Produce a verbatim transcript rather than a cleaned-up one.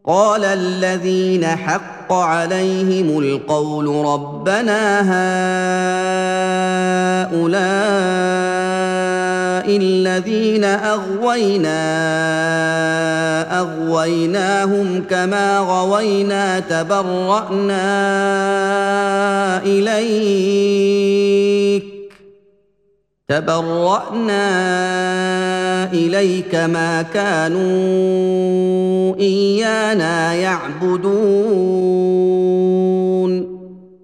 قال الذين حق عليهم القول ربنا هؤلاء الذين أغوينا أغويناهم كما غوينا تبرأنا إليك تبرأنا إليك ما كانوا إيانا يعبدون